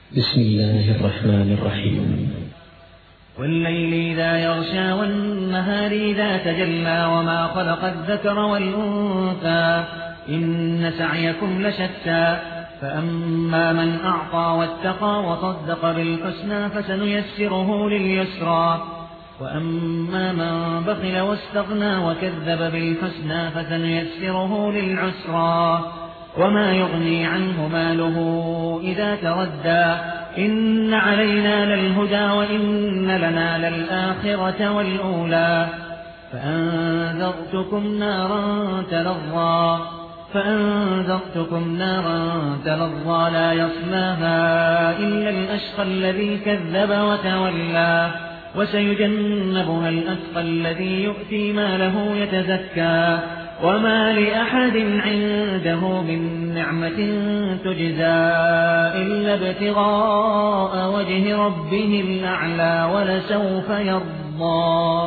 بسم الله الرحمن الرحيم. والليل إذا يغشى والنهار إذا تجلى وما خلق الذكر والأنثى إن سعيكم لشتى فأما من أعطى واتقى وصدق بالحسنى فسنيسره لليسرى وأما من بخل واستغنى وكذب بالحسنى فسنيسره للعسرى وما يغني عنه ماله إذا تردى إن علينا للهدى وإن لنا للآخرة والأولى فأنذرتكم نارا تلظى لا يصلاها إلا الأشقى الذي كذب وتولى وسيجنبها الأتقى الذي يؤتي ماله يتزكى وما لأحد عنده من نعمة تجزى إلا ابتغاء وجه ربه الأعلى ولسوف يرضى.